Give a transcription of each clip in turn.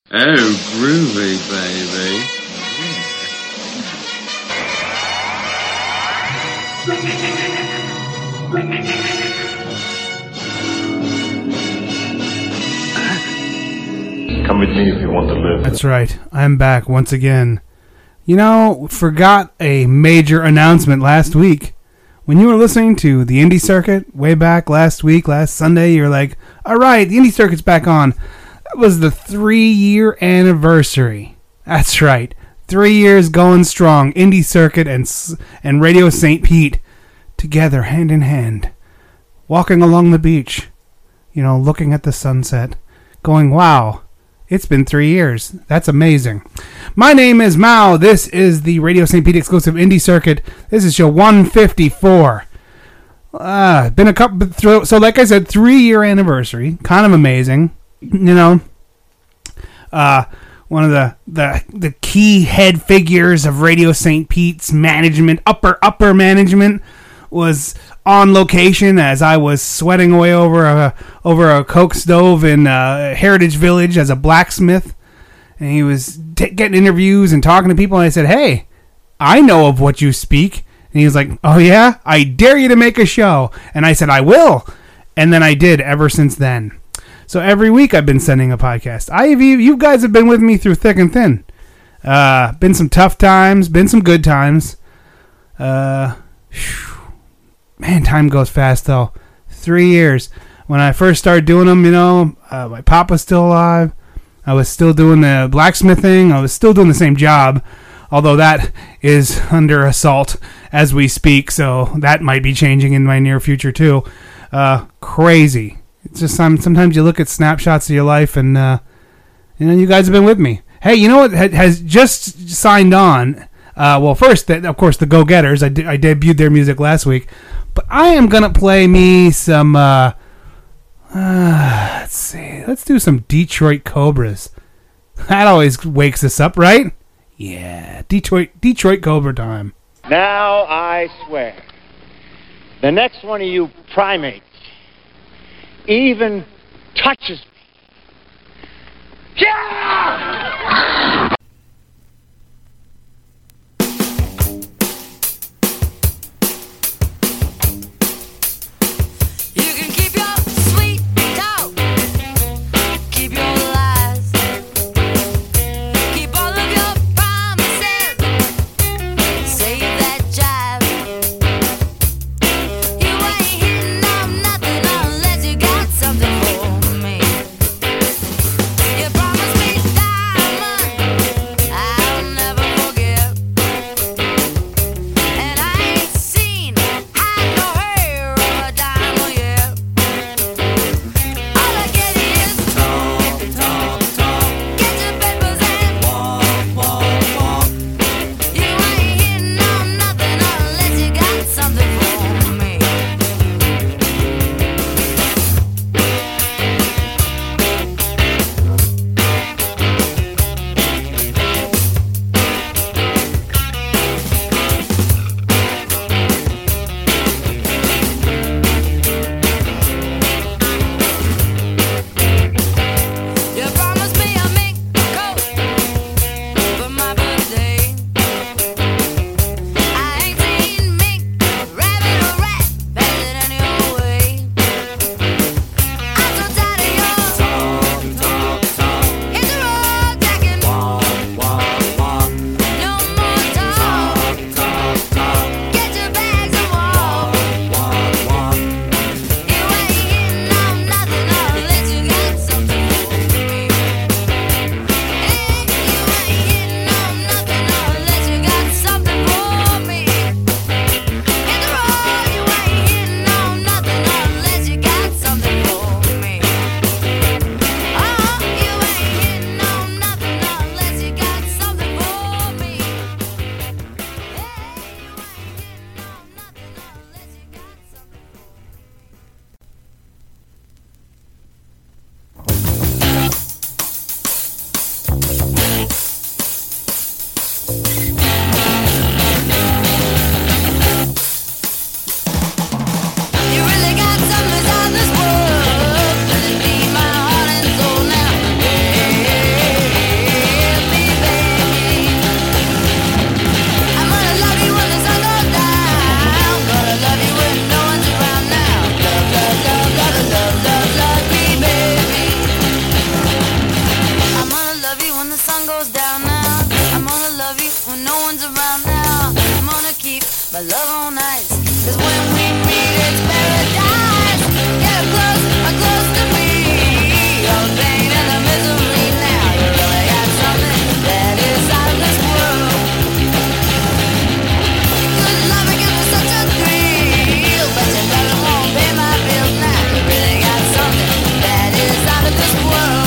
Oh, groovy, baby. Come with me if you want to live. That's right. I'm back once again. You know, forgot a major announcement last week. When you were listening to the Indie Circuit way back last week, last Sunday, you were like, all right, the Indie Circuit's back on. That was the 3-year anniversary. That's right. 3 years going strong. Indie Circuit and Radio St. Pete together, hand in hand, walking along the beach, you know, looking at the sunset, going, wow, it's been 3 years. That's amazing. My name is Mao. This is the Radio St. Pete exclusive Indie Circuit. This is show 154. Been a couple, so like I said, 3-year anniversary. Kind of amazing. You know, one of the key head figures of Radio St. Pete's management, upper management, was on location as I was sweating away over a coke stove in Heritage Village as a blacksmith, and he was getting interviews and talking to people. And I said, "Hey, I know of what you speak." And he was like, "Oh yeah, I dare you to make a show." And I said, "I will," and then I did ever since then. So every week I've been sending a podcast. You guys have been with me through thick and thin. Been some tough times, been some good times. Man, time goes fast though. 3 years. When I first started doing them, you know, my pop was still alive. I was still doing the blacksmithing. I was still doing the same job, although that is under assault as we speak. So that might be changing in my near future too. Crazy. It's just sometimes you look at snapshots of your life, and you know, you guys have been with me. Hey, you know what has just signed on? Well, first, of course, the Go Getters. I debuted their music last week, but I am gonna play me some. Let's see. Let's do some Detroit Cobras. That always wakes us up, right? Yeah, Detroit Cobra time. Now I swear, the next one of you primates even touches me. Yeah! You can keep your sweet talk, keep your lies, keep all of your promises, save that jive. You ain't hitting on nothing unless you got something for me. goes down now. I'm gonna love you when no one's around now. I'm gonna keep my love on ice. Cause when we meet it's paradise. Get close to me. All the pain and the misery now. You really got something that is out of this world. Good love it gives me such a thrill. But you never won't pay my bills now. You really got something that is out of this world.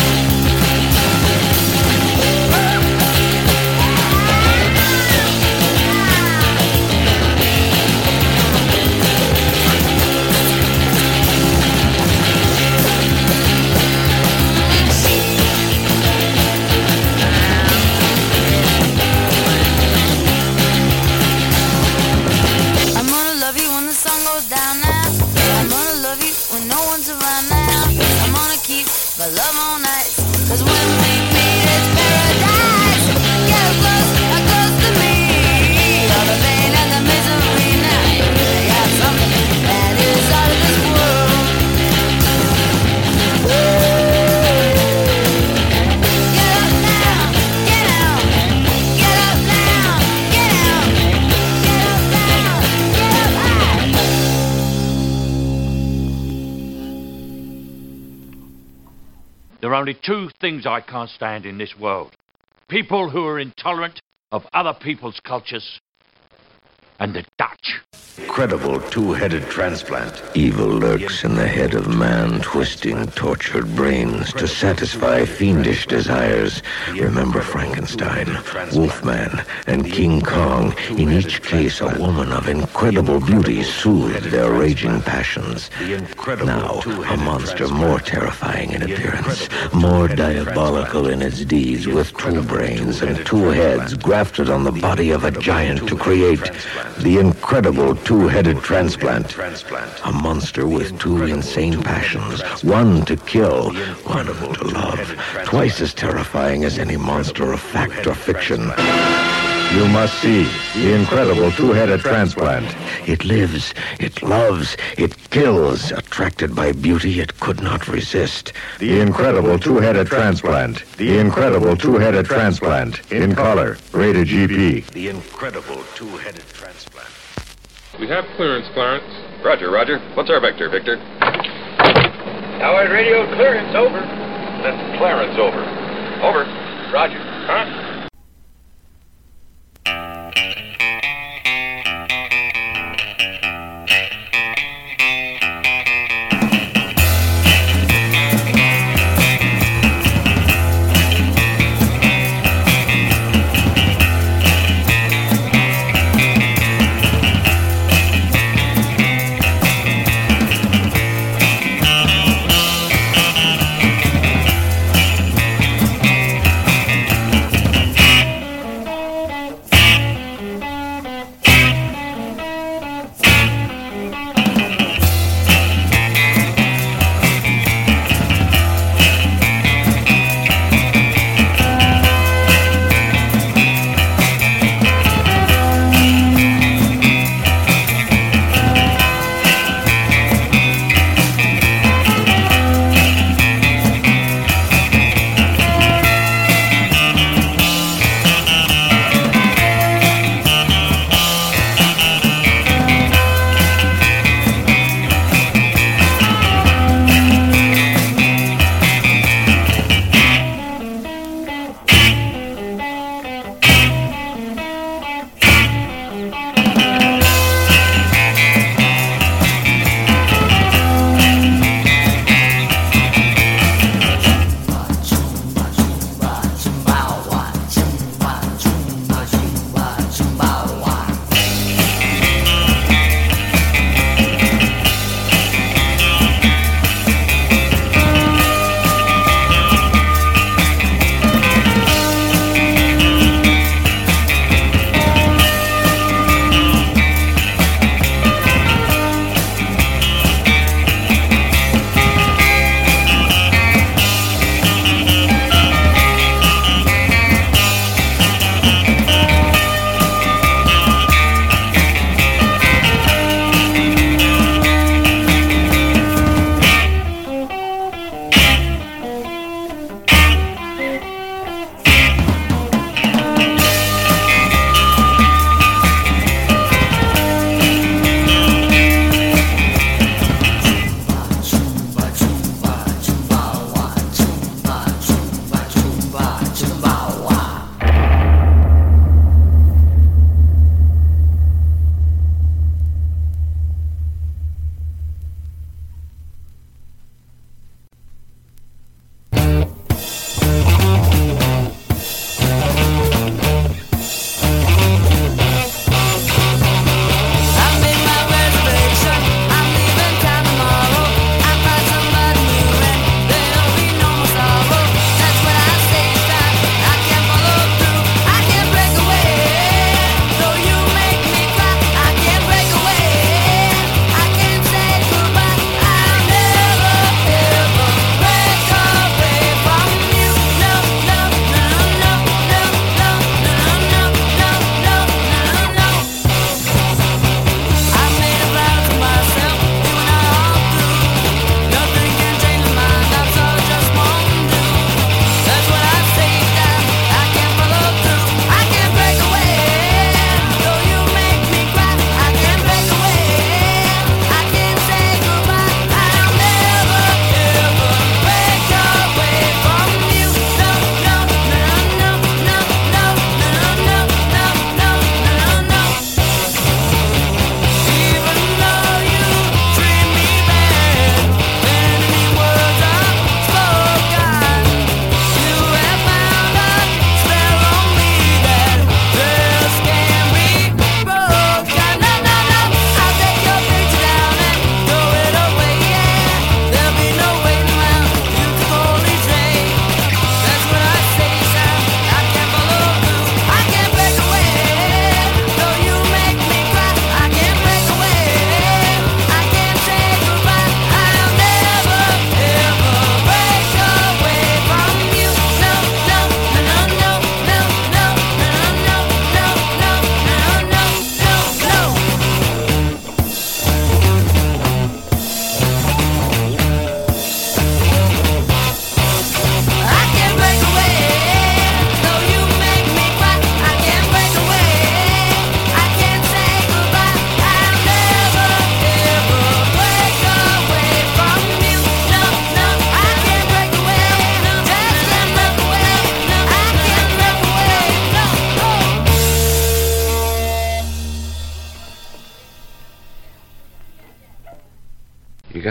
I'm gonna love you when the sun goes down now. I'm gonna love you when no one's around now. I'm gonna keep my love on ice. Cause when we meet it's paradise. Get close to me. All the pain and the misery now. You really got something that is out of this world. Get up now, get out. Get up now, get out. Get up now, get up high. There are only two things I can't stand in this world. People who are intolerant of other people's cultures, and the Dutch. Incredible two-headed transplant. Evil lurks in the head of man, twisting tortured brains to satisfy fiendish desires. Remember Frankenstein, Wolfman, and King Kong. In each case, a woman of incredible beauty soothed their raging passions. Now, a monster more terrifying in appearance, more diabolical in its deeds, with two brains and two heads grafted on the body of a giant to create the incredible two-headed transplant. A monster with two insane passions, one to kill, one to love, twice as terrifying as any monster of fact or fiction. You must see the incredible two-headed transplant. It lives, it loves, it kills, attracted by beauty it could not resist. The incredible two-headed transplant. The incredible two-headed transplant. In color, rated GP. The incredible two-headed transplant. We have clearance, Clarence. Roger, Roger. What's our vector, Victor? Howard radio clearance over. That's Clarence, over. Over. Roger. Huh?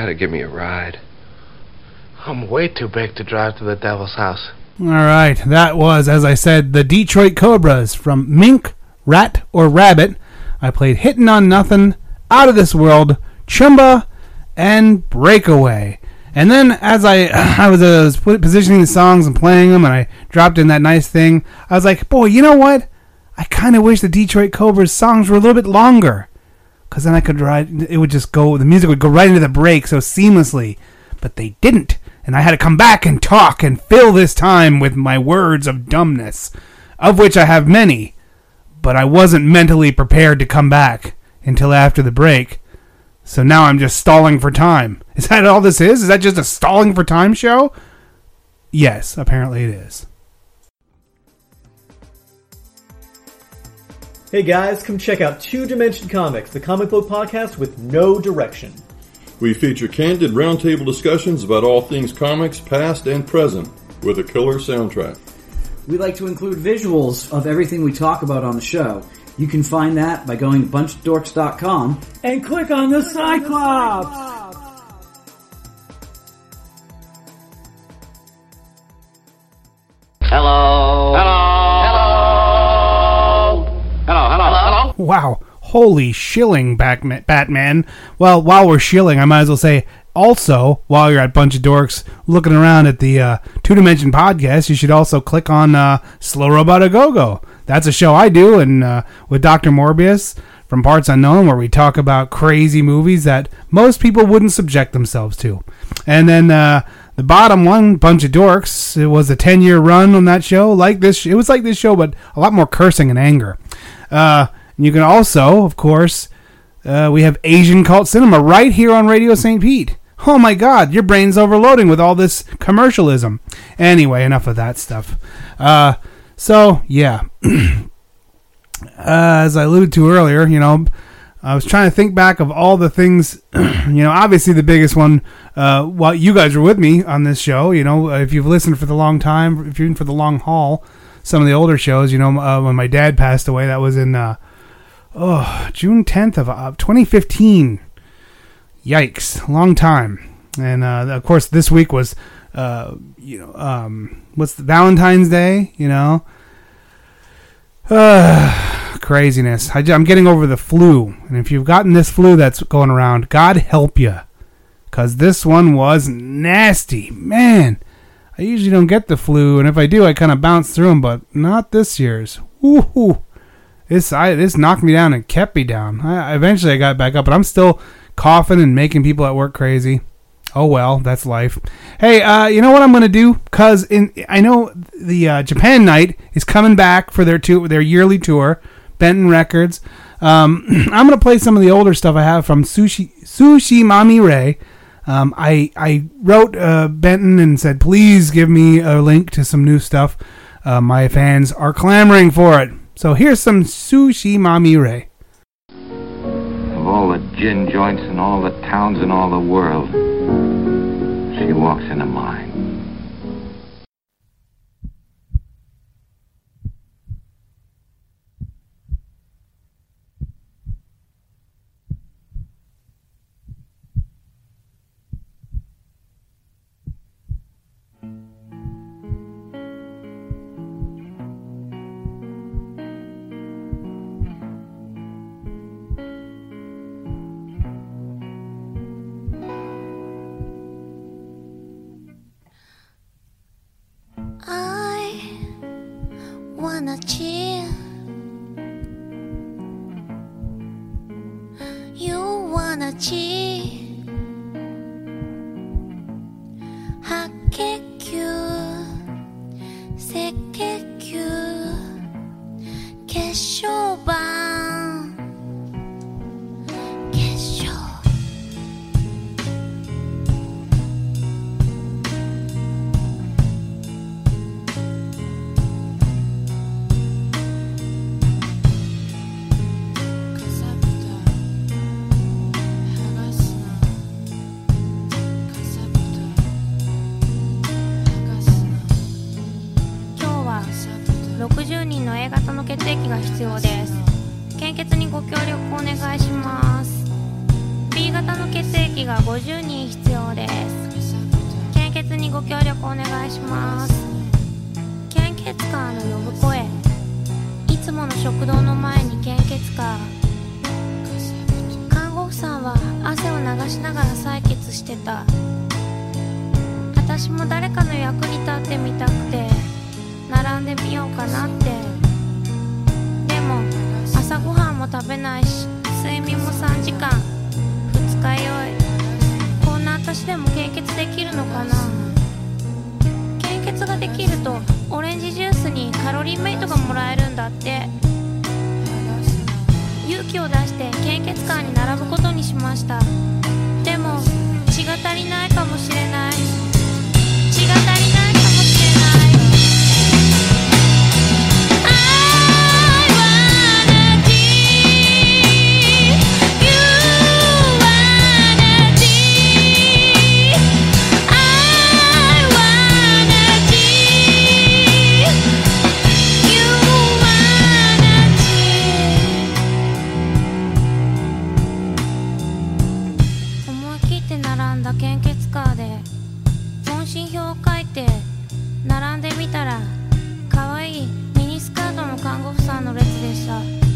gotta give me a ride. I'm way too big to drive to the Devil's House. All right, that was, as I said, the Detroit Cobras from Mink, Rat, or Rabbit. I played Hittin' on Nothing, Out of This World, Chumba, and Breakaway. And then as I was positioning the songs and playing them, and I dropped in that nice thing, I was like, boy, you know what? I kind of wish the Detroit Cobras songs were a little bit longer. Because then I could the music would go right into the break so seamlessly. But they didn't. And I had to come back and talk and fill this time with my words of dumbness, of which I have many, but I wasn't mentally prepared to come back until after the break. So now I'm just stalling for time. Is that all this is? Is that just a stalling for time show? Yes, apparently it is. Hey guys, come check out Two Dimension Comics, the comic book podcast with no direction. We feature candid roundtable discussions about all things comics, past and present, with a killer soundtrack. We like to include visuals of everything we talk about on the show. You can find that by going to bunchofdorks.com and click on the Cyclops! Hello. Hello. Hello. Hello. Hello. Wow. Holy shilling, Batman. Well, while we're shilling, I might as well say, also, while you're at Bunch of Dorks looking around at the Two Dimension podcast, you should also click on Slow Robot A Go-Go. That's a show I do and with Dr. Morbius from Parts Unknown, where we talk about crazy movies that most people wouldn't subject themselves to. And then the bottom one, Bunch of Dorks, it was a 10-year run on that show. It was like this show, but a lot more cursing and anger. You can also, of course, we have Asian Cult Cinema right here on Radio St. Pete. Oh my God, your brain's overloading with all this commercialism. Anyway, enough of that stuff. So, yeah. As I alluded to earlier, I was trying to think back of all the things, obviously the biggest one, while you guys were with me on this show, if you've listened for the long time, if you're in for the long haul, some of the older shows, when my dad passed away, that was in, June 10th of 2015. Yikes, long time. And, of course, this week was, what's the Valentine's Day, craziness. I'm getting over the flu. And if you've gotten this flu that's going around, God help you. Because this one was nasty. Man, I usually don't get the flu. And if I do, I kind of bounce through them. But not this year's. Woohoo. This knocked me down and kept me down. Eventually I got back up. But I'm still coughing and making people at work crazy. Oh well, that's life. Hey, you know what I'm going to do? Because I know the Japan Night is coming back for their yearly tour, Benton Records. I'm going to play some of the older stuff I have from Sushi Mami Ray. I wrote Benton and said, please give me a link to some new stuff. My fans are clamoring for it. So here's some Sushi Mami Ray. Of all the gin joints in all the towns in all the world, she walks into mine. Wanna chill. You wanna chill. 하객큐 새객큐 개쇼방 개쇼.60人の A 型の血液が必要です。献血にご協力お願いします。ピ B 型の血液が50人必要です。献血にご協力お願いします。献血カーの呼ぶ声、いつもの食堂の前に献血カー。看護婦さんは汗を流しながら採血してた。私も誰かの役に立ってみたくて並んでみようかなって。でも朝ごはんも食べないし睡眠も3時間、二日酔い。こんな私でも献血できるのかな。献血ができるとオレンジジュースにカロリーメイトがもらえるんだって。勇気を出して献血カーに並ぶことにしました。でも血が足りないかもしれない。血が足りないかもしれない。献血カーで問診票を書いて並んでみたら、可愛いミニスカートの看護婦さんの列でした。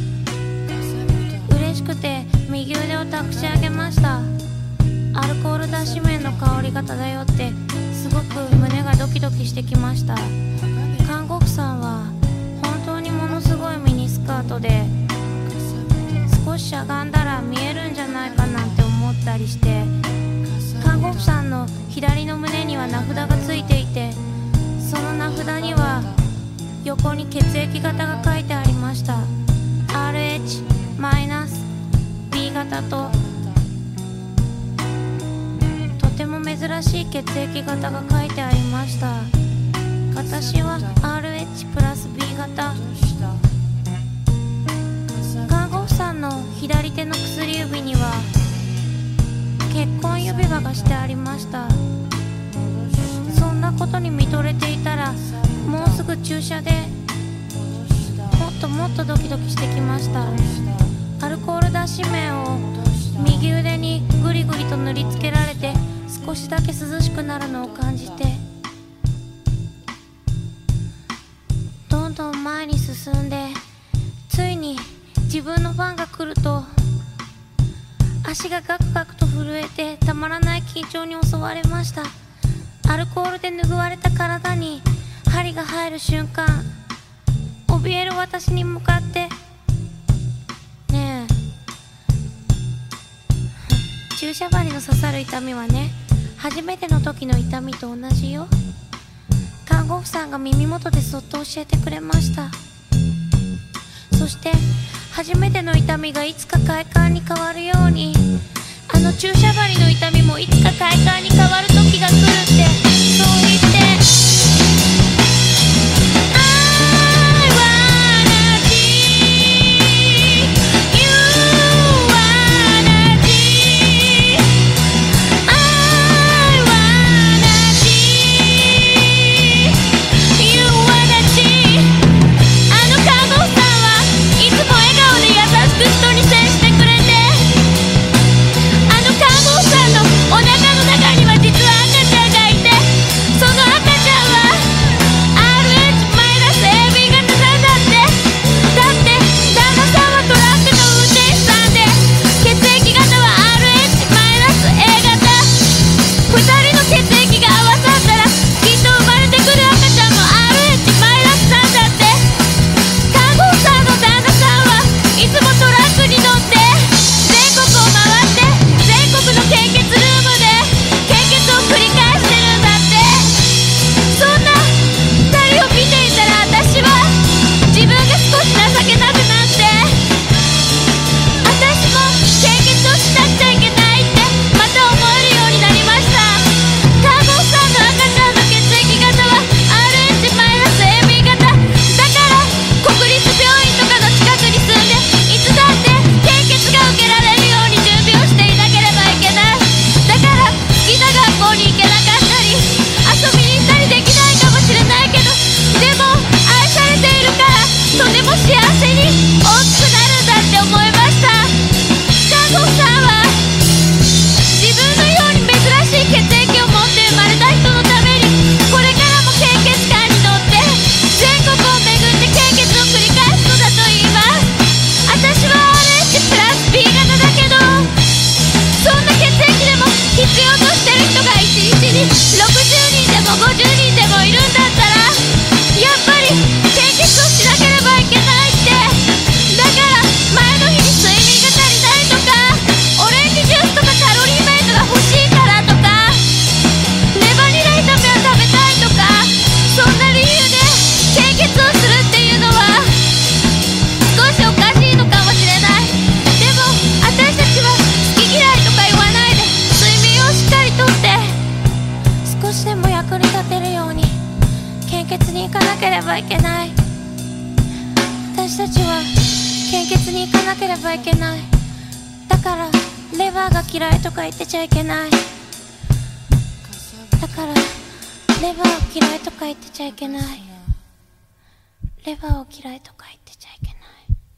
嬉しくて右腕を託し上げました。アルコール脱脂綿の香りが漂ってすごく胸がドキドキしてきました。看護婦さんは本当にものすごいミニスカートで、少ししゃがんだら見えるんじゃないかなんて思ったりして、看護婦さんの左の胸には名札がついていて、その名札には横に血液型が書いてありました。 RH-B 型と、とても珍しい血液型が書いてありました。私は RH+B 型。看護婦さんの左手の薬指には結婚指輪がしてありました。そんなことに見とれていたら、もうすぐ注射でもっともっとドキドキしてきました。アルコール脱脂綿を右腕にグリグリと塗りつけられて、少しだけ涼しくなるのを感じて、どんどん前に進んで、ついに自分の番が来ると、足がガクガクと震えてたまらない緊張に襲われました。アルコールで拭われた体に針が入る瞬間、怯える私に向かって、ねえ、注射針の刺さる痛みはね、初めての時の痛みと同じよ。看護婦さんが耳元でそっと教えてくれました。そして初めての痛みがいつか快感に変わるように、あの注射針の痛みもいつか快感に変わる時が来るって、そう言って、 私たちは献血に行かなければいけない。だからレバーが嫌いとか言ってちゃいけない。だからレバーを嫌いとか言ってちゃいけない。レバーを嫌いとか言ってちゃいけない。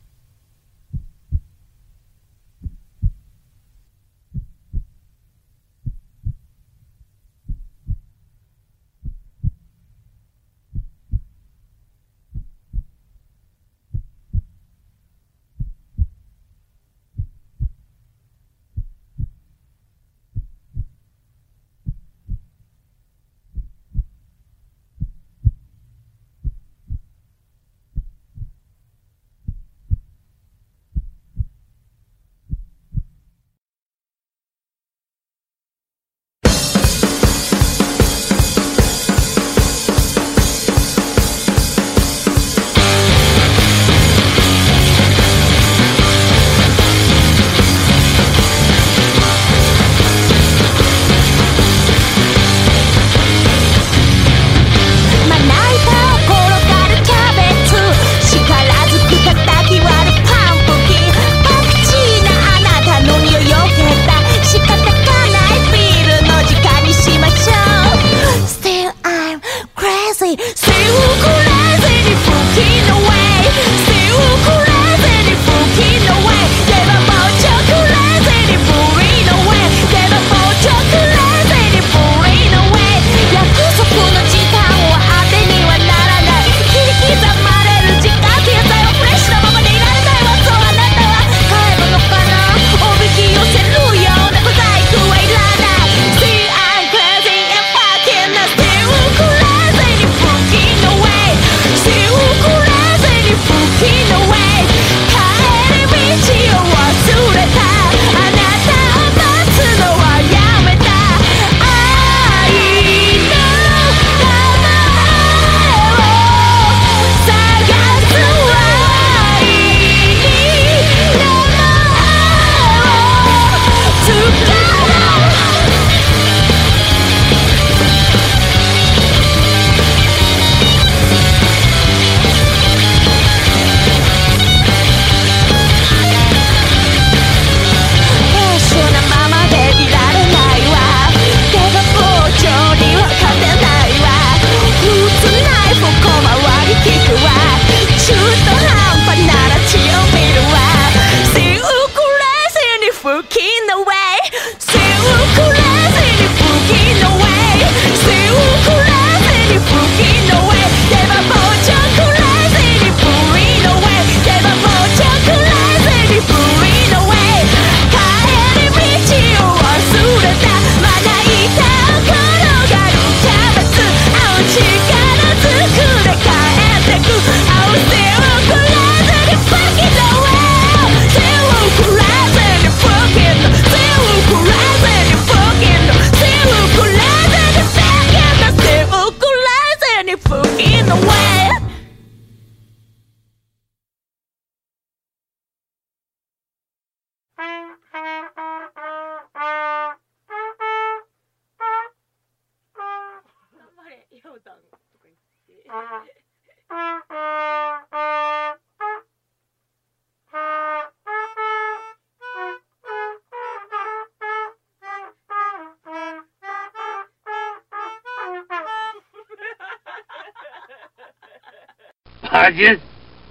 Budget?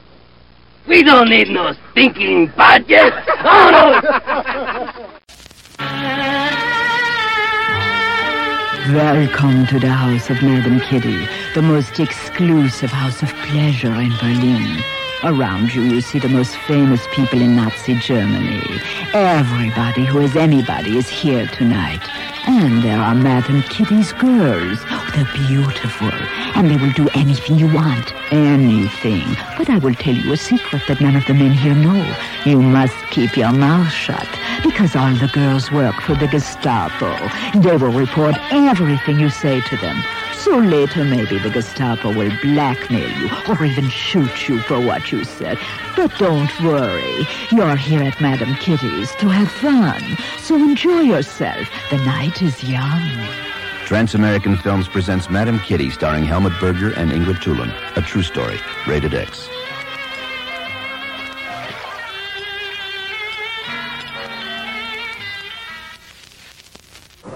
We don't need no stinking budget. Oh, no. Welcome to the house of Madame Kitty, the most exclusive house of pleasure in Berlin. Around you see the most famous people in Nazi Germany. Everybody who is anybody is here tonight. And there are Madame Kitty's girls. They're beautiful, and they will do anything you want. Anything. But I will tell you a secret that none of the men here know. You must keep your mouth shut, because all the girls work for the Gestapo. They will report everything you say to them. So later maybe the Gestapo will blackmail you or even shoot you for what you said. But don't worry. You're here at Madame Kitty's to have fun. So enjoy yourself. The night is young. Trans-American Films presents Madame Kitty, starring Helmut Berger and Ingrid Tulin. A true story. Rated X.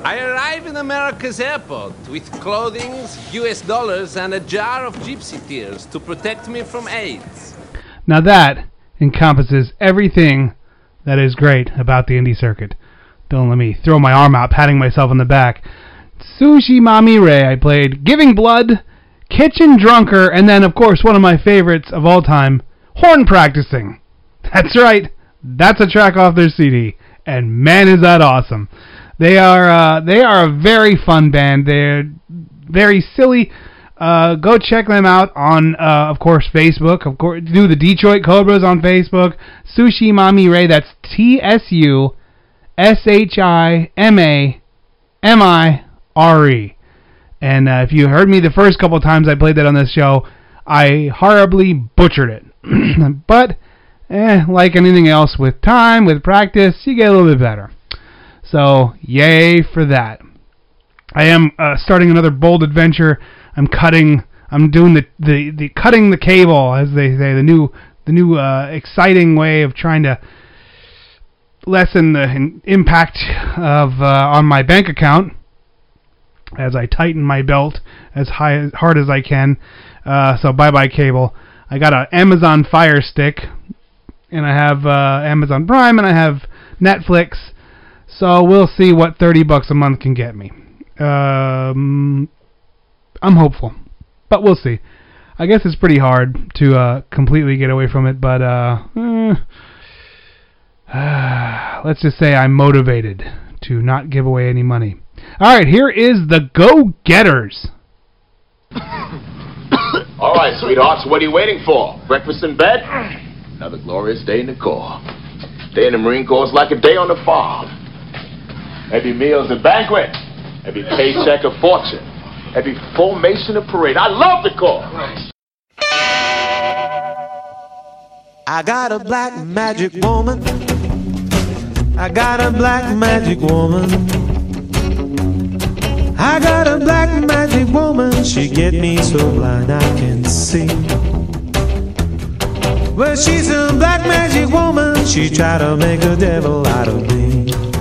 I arrive in America's airport with clothing, US dollars, and a jar of gypsy tears to protect me from AIDS. Now that encompasses everything that is great about the indie circuit. Don't let me throw my arm out, patting myself on the back. Sushi Mami Ray, I played Giving Blood, Kitchen Drunker, and then, of course, one of my favorites of all time, Horn Practicing. That's right, that's a track off their CD, and man, is that awesome. They are a very fun band. They're very silly. Go check them out on, of course, Facebook. Of course, do the Detroit Cobras on Facebook. Sushi Mami Ray, that's TSUSHIMAMIRE. And if you heard me the first couple of times I played that on this show, I horribly butchered it. But, like anything else, with time, with practice, you get a little bit better. So, yay for that. I am starting another bold adventure. I'm doing the cutting the cable, as they say, the new exciting way of trying to lessen the impact of on my bank account as I tighten my belt as hard as I can. So bye cable. I got an Amazon Fire Stick, and I have Amazon Prime, and I have Netflix. So we'll see what $30 a month can get me. I'm hopeful, but we'll see. I guess it's pretty hard to completely get away from it, but let's just say I'm motivated to not give away any money. All right, here is the Go-Getters. All right, sweethearts, what are you waiting for? Breakfast in bed? Another glorious day in the Corps. Day in the Marine Corps is like a day on the farm. Every meal's a banquet. Every paycheck a fortune. Every formation a parade. I love the Corps. I got a black magic woman. I got a black magic woman. I got a black magic woman. She get me so blind I can see. Well, she's a black magic woman. She try to make a devil out of me.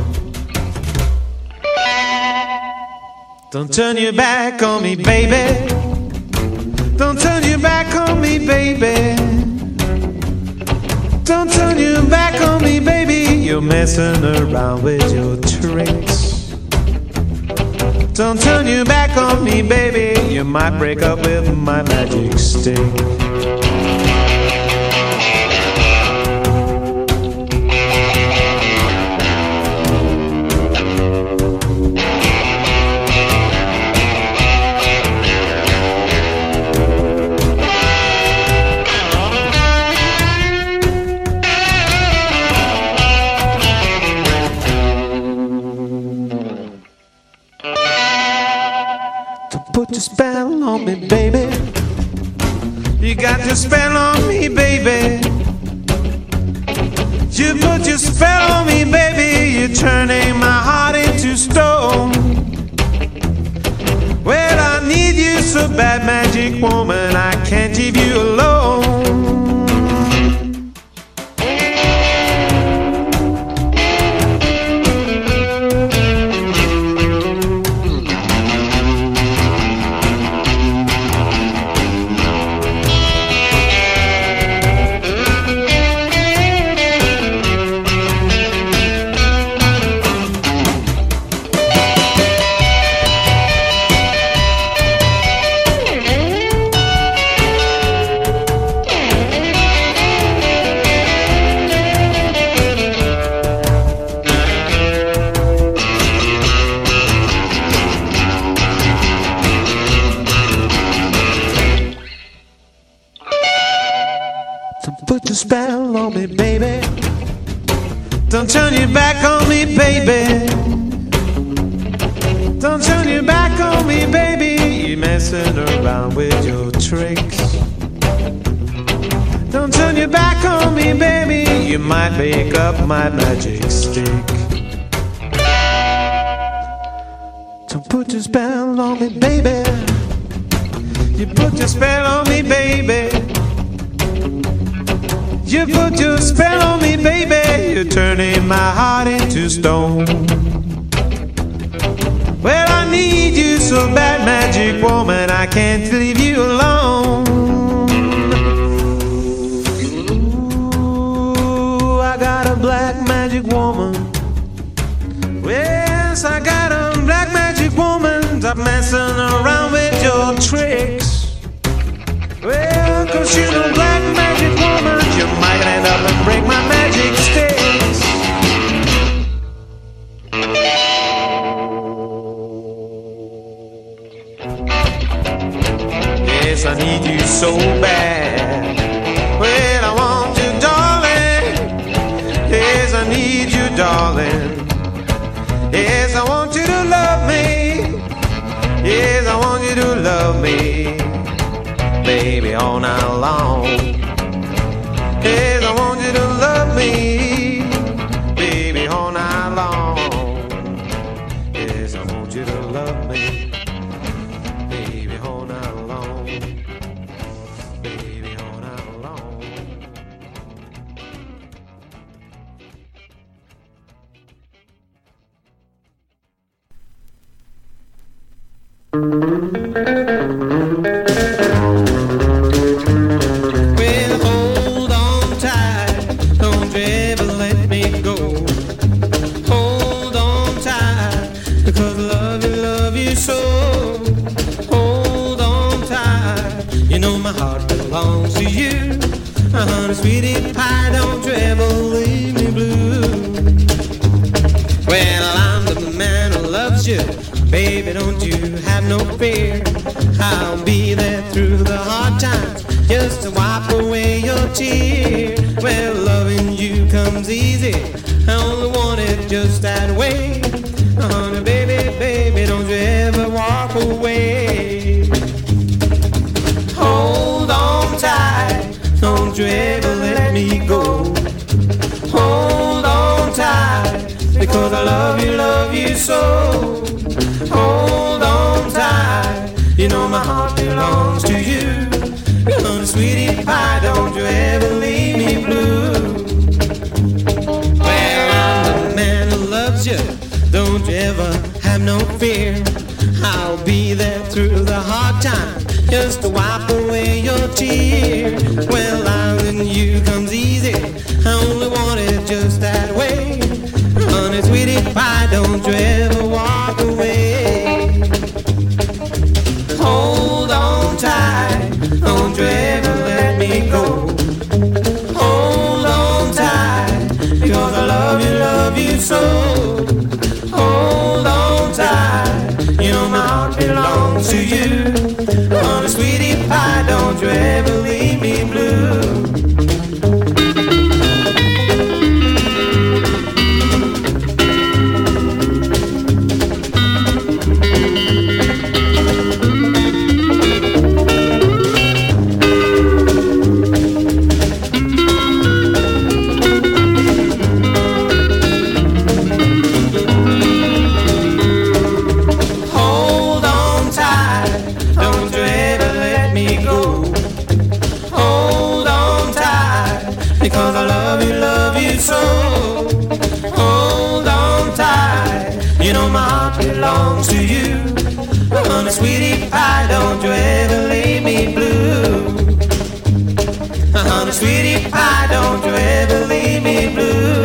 Don't turn your back on me, baby. Don't turn your back on me, baby. Don't turn your back on me, baby. You're messing around with your tricks. Don't turn your back on me, baby. You might break up with my magic stick. Put your spell on me, baby. You got your spell on me, baby. You put your spell on me, baby. You're turning my heart into stone. Well, I need you so bad, magic woman. I can't leave you alone. Put your spell on me, baby. Don't turn your back on me, baby. Don't turn your back on me, baby. You're messing around with your tricks. Don't turn your back on me, baby. You might pick up my magic stick. Don't put your spell on me, baby. You put your spell on me, baby. You put your spell on me, baby. You're turning my heart into stone. Well, I need you so bad, magic woman, I can't leave you alone. Ooh, I got a black magic woman. Yes, I got a black magic woman. Stop messing around with your tricks. Well, 'cause you know, black magic woman, you might end up and break my magic sticks. Yes, I need you so bad. Well, I want you, darling. Yes, I need you, darling. Yes, I want you to love me. Yes, I want you to love me, baby, all night long. Yes, I want you to love me, baby, all night long. Yes, I want you to love me, baby, all night long. Baby, all night long. Well, hold on tight, don't you ever let me go. Hold on tight, because love you so. Hold on tight, you know my heart belongs to you. Honey, sweetie pie, don't you ever leave me blue. Well, I'm the man who loves you. Baby, don't you have no fear. I'll be there through the hard times, just to wipe away your tears. Well, loving you comes easy, I only want it just that way. Honey, baby, baby, don't you ever walk away. Hold on tight, don't you ever let me go. Hold on tight, because I love you so. Hold on tight, you know my heart belongs to you. Honey, sweetie pie, don't you ever leave me blue. Well, I'm the man who loves you, don't you ever have no fear. I'll be there through the hard time, just to wipe away your tears. Well, loving you comes easy, I only want it just that way. Honey, sweetie pie, don't you ever walk away. Hold on tight, don't you ever let me go. Hold on tight, because I love you so. Hold on tight, you know my heart belongs to you. Honey, sweetie pie, don't you ever leave me blue. Because I love you so. Hold on tight, you know my heart belongs to you. Honey, sweetie pie, don't you ever leave me blue. Honey, sweetie pie, don't you ever leave me blue.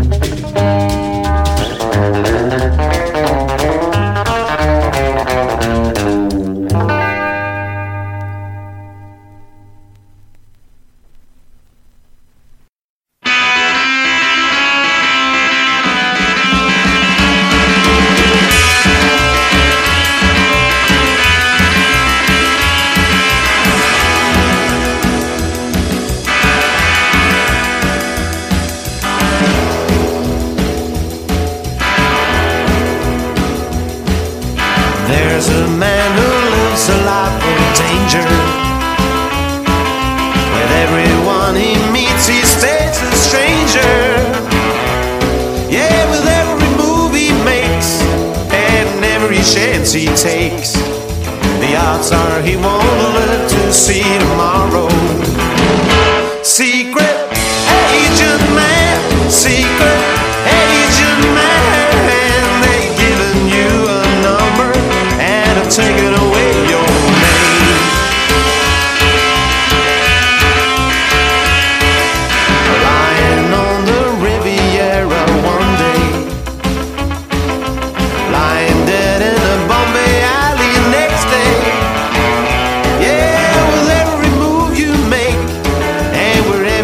There's a man who lives a life of danger. With everyone he meets, he stays a stranger. Yeah, with every move he makes and every chance he takes, the odds are he won't live to see tomorrow. Secret agent man, secret agent man, they giving you a number.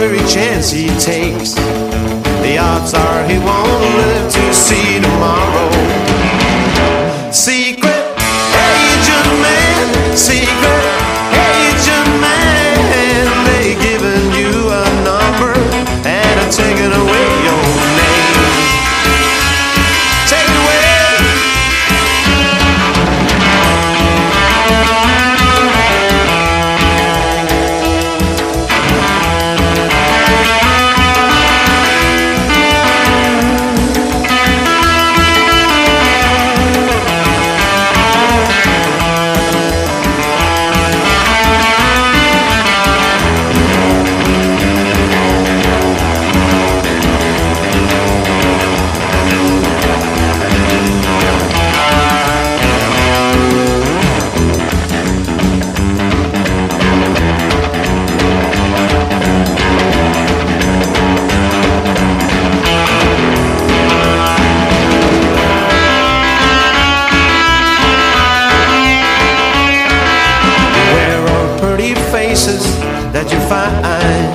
every chance he takes. The odds are he won't live to see tomorrow. Secret agent man, secret agent man. They giving you a number and are taking away your name. Take it away. That you find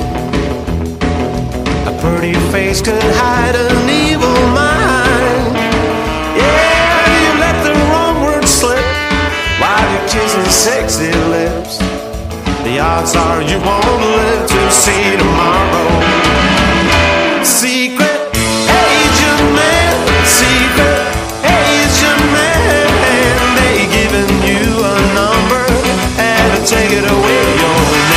a pretty face could hide an evil mind. Yeah, you let the wrong word slip while you're kissing sexy lips. The odds are you won't live to see tomorrow. Secret agent man, secret agent man. They giving you a number and to take it away your name.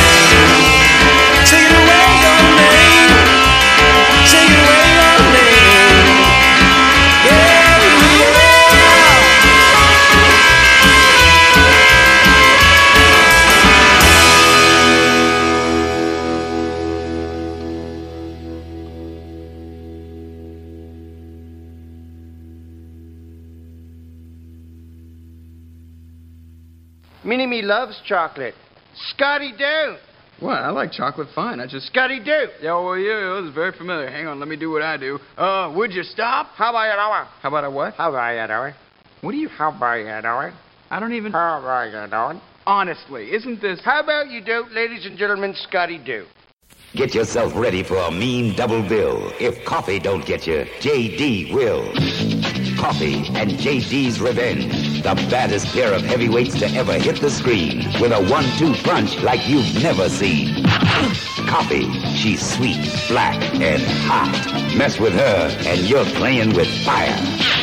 Minnie-Me loves chocolate. Scotty Doo. What? I like chocolate fine. I just... Scotty Doo. Yeah, well, yeah, this is very familiar. Hang on, let me do what I do. Would you stop? How about an hour? How about a what? How about an hour? What do you... How about an hour? I don't even... How about an hour? Honestly, isn't this... How about you do, ladies and gentlemen, Scotty Doo. Get yourself ready for a mean double bill. If coffee don't get you, J.D. will. Coffee and J.D.'s Revenge. The baddest pair of heavyweights to ever hit the screen. With a 1-2 punch like you've never seen. Coffee, she's sweet, black, and hot. Mess with her, and you're playing with fire.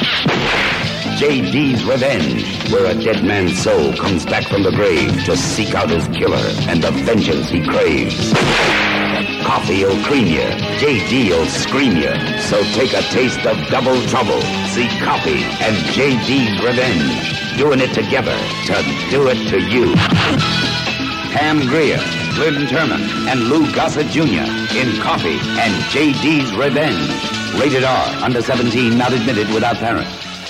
J.D.'s Revenge, where a dead man's soul comes back from the grave to seek out his killer and the vengeance he craves. Coffee'll cream you, J.D.'ll scream you. So take a taste of double trouble. See Coffee and J.D.'s Revenge, doing it together to do it to you. Pam Grier, Glynn Turman, and Lou Gossett Jr. in Coffee and J.D.'s Revenge. Rated R, under 17, not admitted without parent.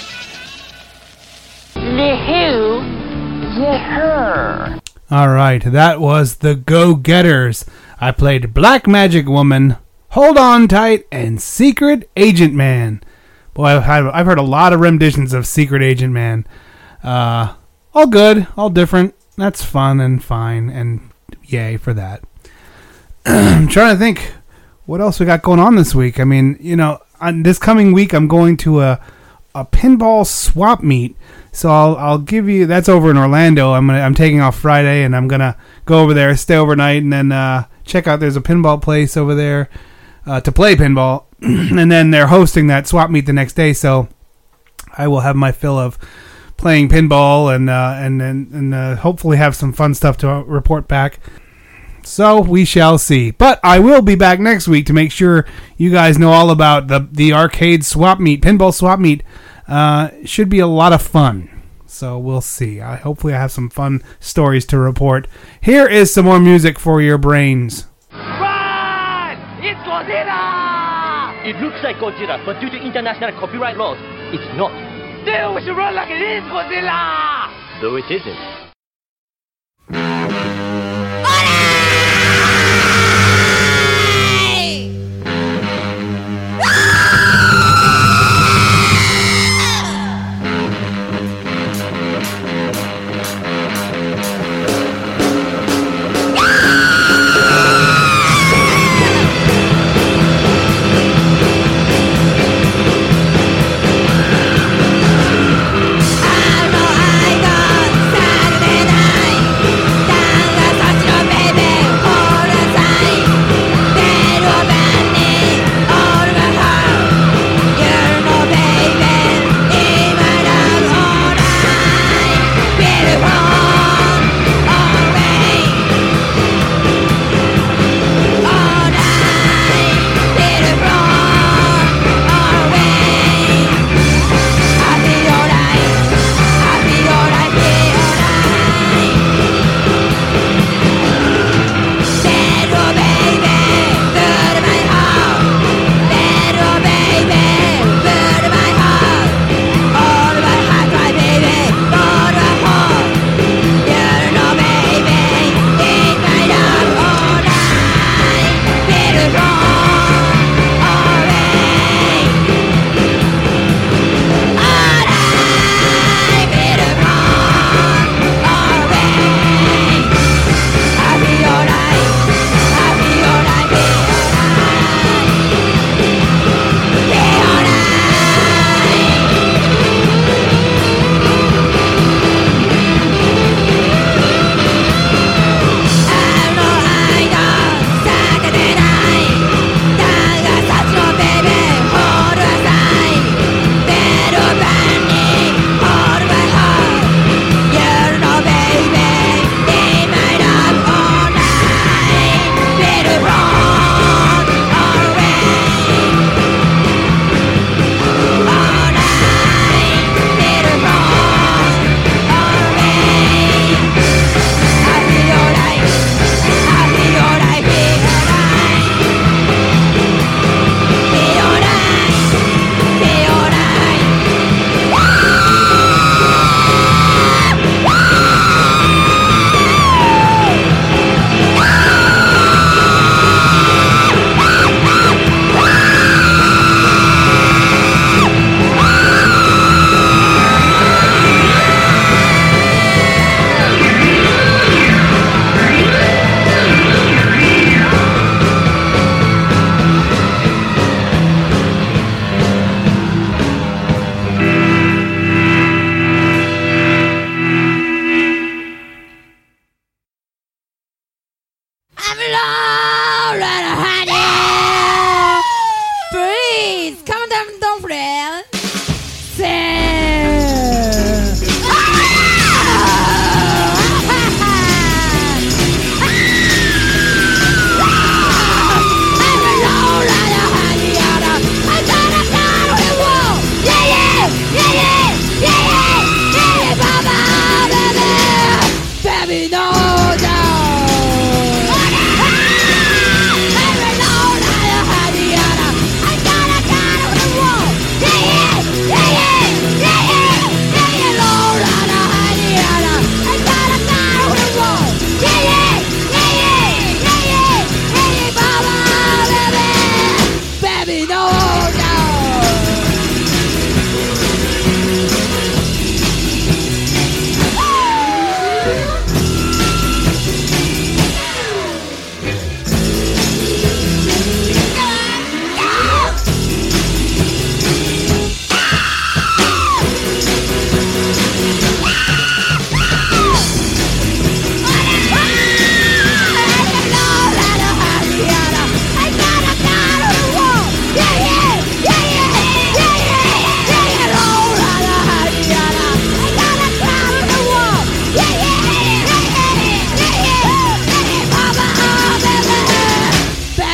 Her. All right, that was the Go-Getters. I played Black Magic Woman, Hold On Tight, and Secret Agent Man. Boy, I've heard a lot of renditions of Secret Agent Man. All good, all different. That's fun and fine, and yay for that. I'm trying to think what else we got going on this week. I mean, you know, on this coming week, I'm going to a pinball swap meet. So I'll give you, that's over in Orlando. I'm taking off Friday, and I'm gonna go over there, stay overnight, and then check out. There's a pinball place over there to play pinball, and then they're hosting that swap meet the next day. So I will have my fill of playing pinball, and hopefully have some fun stuff to report back. So we shall see. But I will be back next week to make sure you guys know all about the arcade swap meet, pinball swap meet. Should be a lot of fun. So we'll see. Hopefully I have some fun stories to report. Here is some more music for your brains. Run! It's Godzilla! It looks like Godzilla, but due to international copyright laws, it's not. Then we should run like it is Godzilla! Though it isn't.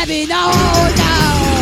Baby, no, no.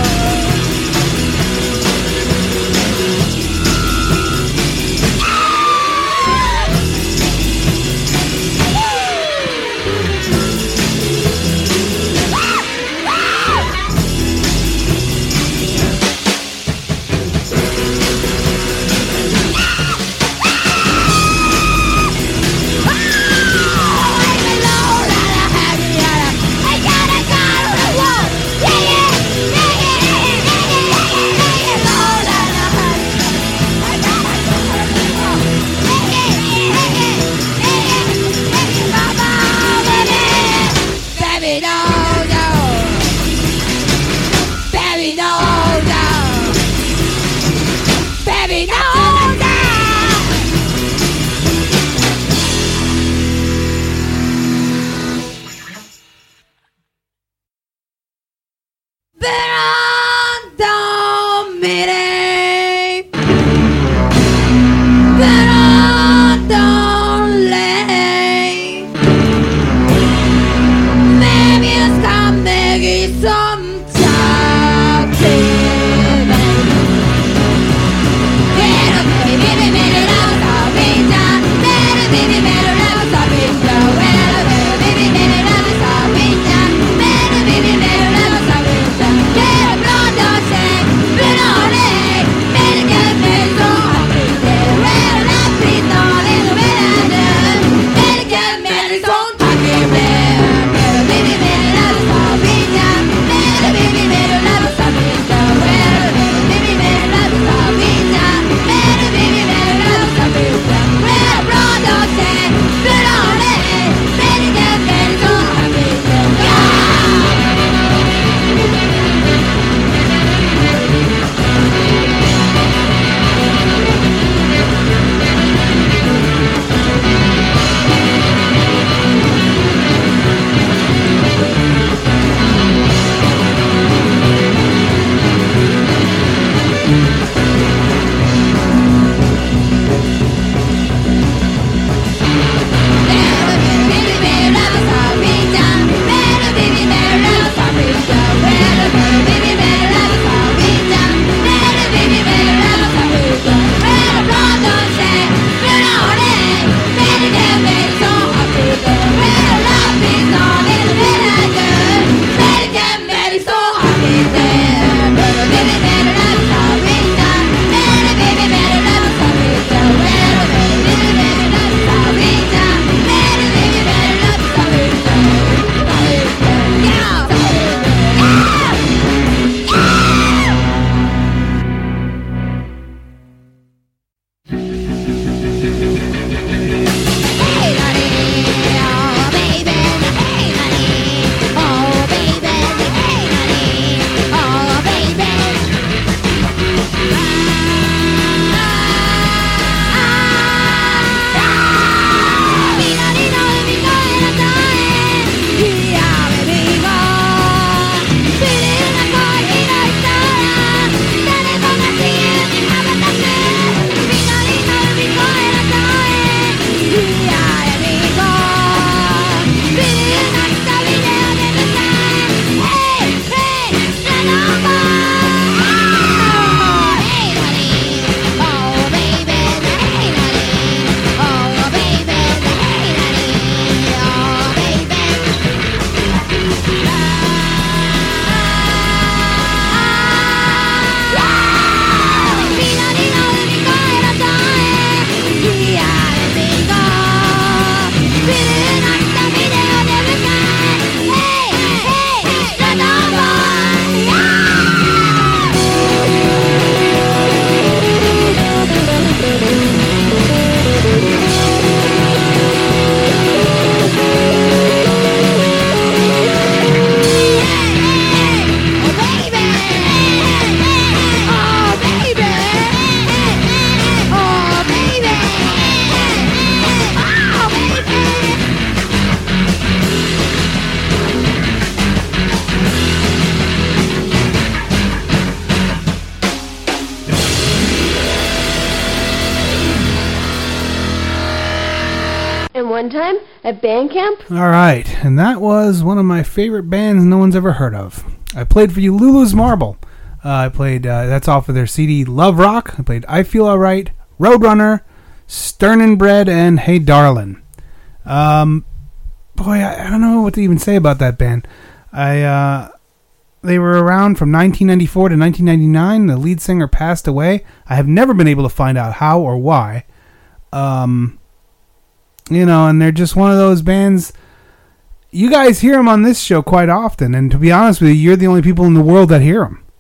one time at band camp. All right, and that was one of my favorite bands no one's ever heard of. I played for you Lulu's Marble. I played, that's off of their CD Love Rock. I played I Feel Alright, Roadrunner, Stern and Bread, and Hey Darlin'. Boy, I don't know what to even say about that band. They were around from 1994 to 1999. The lead singer passed away. I have never been able to find out how or why. And they're just one of those bands. You guys hear them on this show quite often, and to be honest with you, you're the only people in the world that hear them.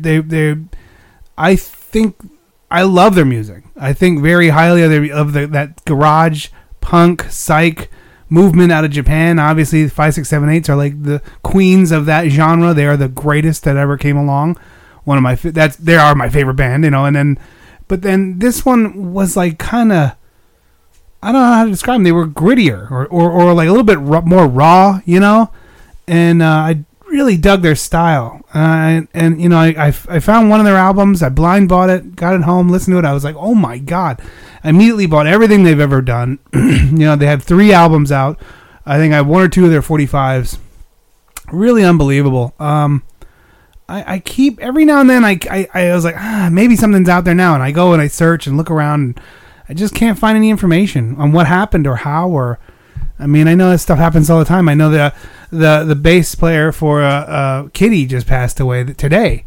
I think I love their music. I think very highly of that garage punk psych movement out of Japan. Obviously, 5, 6, 7, 8s are like the queens of that genre. They are the greatest that ever came along. They are my favorite band, but then this one was like kind of, I don't know how to describe them. They were grittier or like a little bit more raw, and I really dug their style. I found one of their albums. I blind bought it, got it home, listened to it. I was like, oh my God. I immediately bought everything they've ever done. They have 3 albums out. I think I have 1 or 2 of their 45s. Really unbelievable. I keep, every now and then, I was like, maybe something's out there now. And I go and I search and look around, and I just can't find any information on what happened or how, I know that stuff happens all the time. I know the bass player for Kitty just passed away today.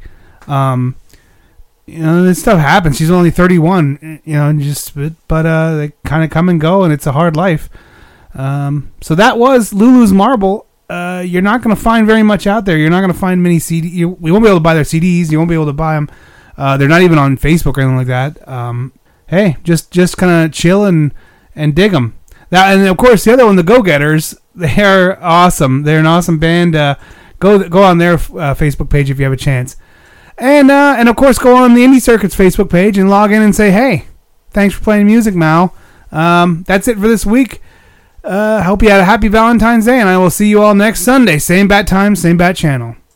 This stuff happens. She's only 31, but they kind of come and go, and it's a hard life. So that was Lulu's Marble. You're not going to find very much out there. You're not going to find many CDs. We won't be able to buy their CDs. You won't be able to buy them. They're not even on Facebook or anything like that. Hey, just kind of chill and dig them. And of course, the other one, the Go-Getters, they're awesome. They're an awesome band. Go on their Facebook page if you have a chance. And of course, go on the Indie Circuit's Facebook page and log in and say, hey, thanks for playing music, Mal. That's it for this week. Hope you had a happy Valentine's Day, and I will see you all next Sunday. Same bat time, same bat channel.